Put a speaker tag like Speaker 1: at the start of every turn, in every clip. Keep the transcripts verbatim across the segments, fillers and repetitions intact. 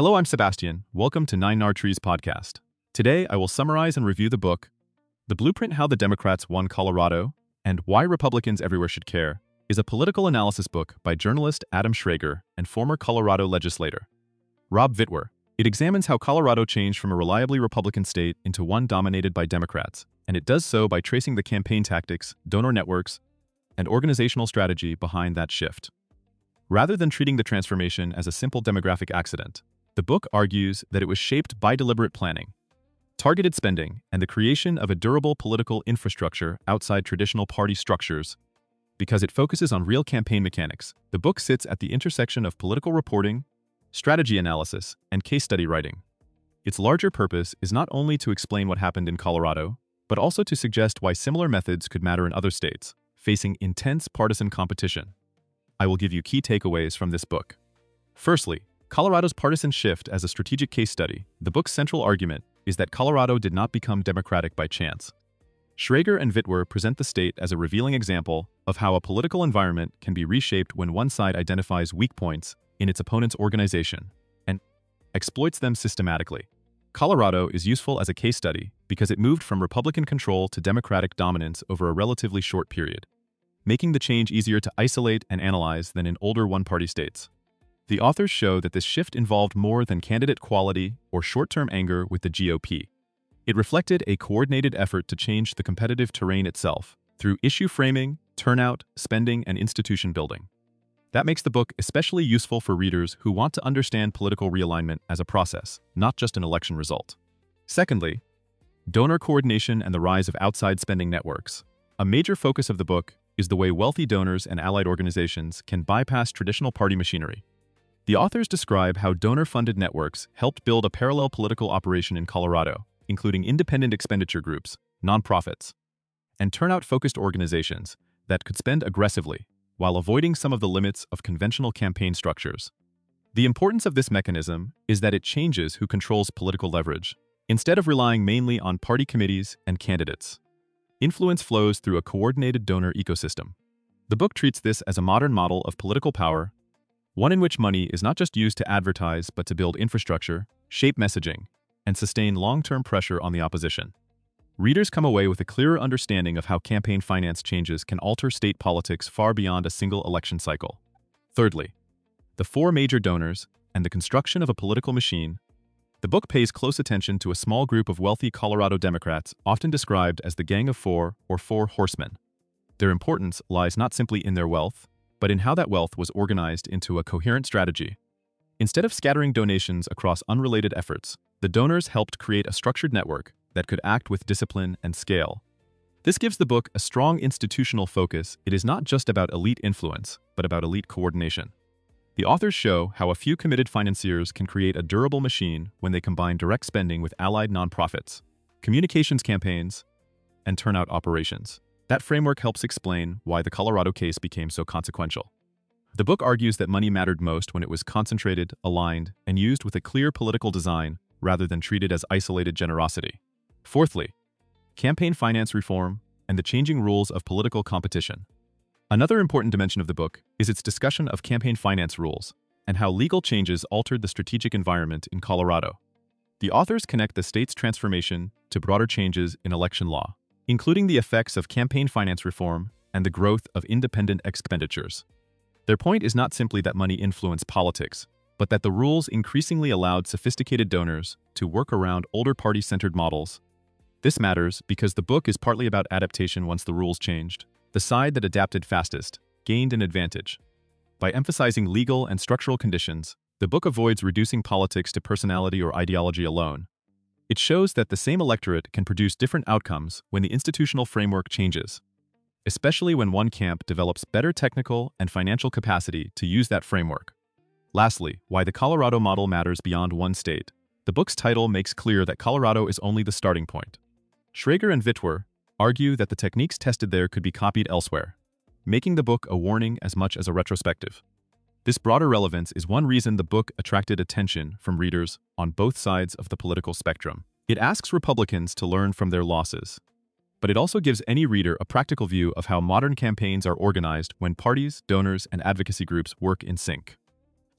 Speaker 1: Hello, I'm Sebastian. Welcome to Nine Nar Trees podcast. Today, I will summarize and review the book, The Blueprint: How the Democrats Won Colorado and Why Republicans Everywhere Should Care, is a political analysis book by journalist Adam Schrager and former Colorado legislator Rob Witwer. It examines how Colorado changed from a reliably Republican state into one dominated by Democrats, and it does so by tracing the campaign tactics, donor networks, and organizational strategy behind that shift. Rather than treating the transformation as a simple demographic accident, the book argues that it was shaped by deliberate planning, targeted spending, and the creation of a durable political infrastructure outside traditional party structures. Because it focuses on real campaign mechanics, the book sits at the intersection of political reporting, strategy analysis, and case study writing. Its larger purpose is not only to explain what happened in Colorado, but also to suggest why similar methods could matter in other states, facing intense partisan competition. I will give you key takeaways from this book. Firstly, Colorado's partisan shift as a strategic case study. The book's central argument is that Colorado did not become Democratic by chance. Schrager and Witwer present the state as a revealing example of how a political environment can be reshaped when one side identifies weak points in its opponent's organization and exploits them systematically. Colorado is useful as a case study because it moved from Republican control to Democratic dominance over a relatively short period, making the change easier to isolate and analyze than in older one-party states. The authors show that this shift involved more than candidate quality or short-term anger with the G O P. It reflected a coordinated effort to change the competitive terrain itself through issue framing, turnout, spending, and institution building. That makes the book especially useful for readers who want to understand political realignment as a process, not just an election result. Secondly, donor coordination and the rise of outside spending networks. A major focus of the book is the way wealthy donors and allied organizations can bypass traditional party machinery. The authors describe how donor-funded networks helped build a parallel political operation in Colorado, including independent expenditure groups, nonprofits, and turnout-focused organizations that could spend aggressively while avoiding some of the limits of conventional campaign structures. The importance of this mechanism is that it changes who controls political leverage, instead of relying mainly on party committees and candidates. Influence flows through a coordinated donor ecosystem. The book treats this as a modern model of political power, one in which money is not just used to advertise but to build infrastructure, shape messaging, and sustain long-term pressure on the opposition. Readers come away with a clearer understanding of how campaign finance changes can alter state politics far beyond a single election cycle. Thirdly, the four major donors and the construction of a political machine. The book pays close attention to a small group of wealthy Colorado Democrats, often described as the Gang of Four or Four Horsemen. Their importance lies not simply in their wealth, but in how that wealth was organized into a coherent strategy. Instead of scattering donations across unrelated efforts, the donors helped create a structured network that could act with discipline and scale. This gives the book a strong institutional focus. It is not just about elite influence, but about elite coordination. The authors show how a few committed financiers can create a durable machine when they combine direct spending with allied nonprofits, communications campaigns, and turnout operations. That framework helps explain why the Colorado case became so consequential. The book argues that money mattered most when it was concentrated, aligned, and used with a clear political design rather than treated as isolated generosity. Fourthly, campaign finance reform and the changing rules of political competition. Another important dimension of the book is its discussion of campaign finance rules and how legal changes altered the strategic environment in Colorado. The authors connect the state's transformation to broader changes in election law, including the effects of campaign finance reform and the growth of independent expenditures. Their point is not simply that money influenced politics, but that the rules increasingly allowed sophisticated donors to work around older party-centered models. This matters because the book is partly about adaptation once the rules changed. The side that adapted fastest gained an advantage. By emphasizing legal and structural conditions, the book avoids reducing politics to personality or ideology alone. It shows that the same electorate can produce different outcomes when the institutional framework changes, especially when one camp develops better technical and financial capacity to use that framework. Lastly, why the Colorado model matters beyond one state. The book's title makes clear that Colorado is only the starting point. Schrager and Witwer argue that the techniques tested there could be copied elsewhere, making the book a warning as much as a retrospective. This broader relevance is one reason the book attracted attention from readers on both sides of the political spectrum. It asks Republicans to learn from their losses, but it also gives any reader a practical view of how modern campaigns are organized when parties, donors, and advocacy groups work in sync.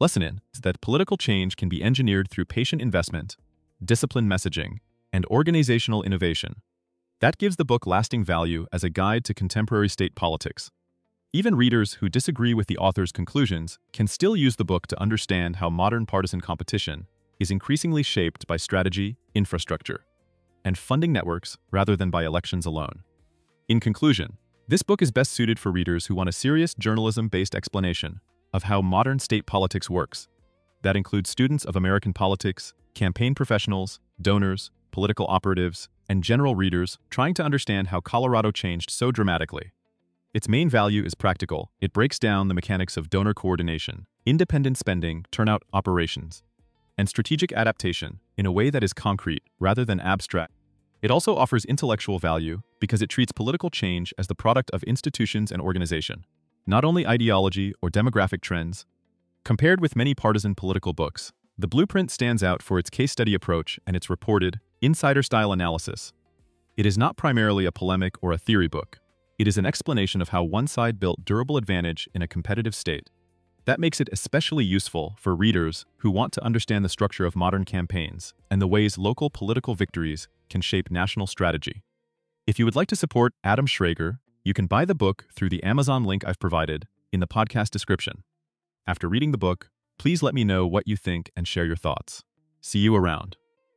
Speaker 1: Lesson in is that political change can be engineered through patient investment, disciplined messaging, and organizational innovation. That gives the book lasting value as a guide to contemporary state politics. Even readers who disagree with the author's conclusions can still use the book to understand how modern partisan competition is increasingly shaped by strategy, infrastructure, and funding networks rather than by elections alone. In conclusion, this book is best suited for readers who want a serious journalism-based explanation of how modern state politics works. That includes students of American politics, campaign professionals, donors, political operatives, and general readers trying to understand how Colorado changed so dramatically. Its main value is practical. It breaks down the mechanics of donor coordination, independent spending, turnout operations, and strategic adaptation in a way that is concrete rather than abstract. It also offers intellectual value because it treats political change as the product of institutions and organization, not only ideology or demographic trends. Compared with many partisan political books, The Blueprint stands out for its case study approach and its reported, insider-style analysis. It is not primarily a polemic or a theory book. It is an explanation of how one side built durable advantage in a competitive state. That makes it especially useful for readers who want to understand the structure of modern campaigns and the ways local political victories can shape national strategy. If you would like to support Adam Schrager, you can buy the book through the Amazon link I've provided in the podcast description. After reading the book, please let me know what you think and share your thoughts. See you around.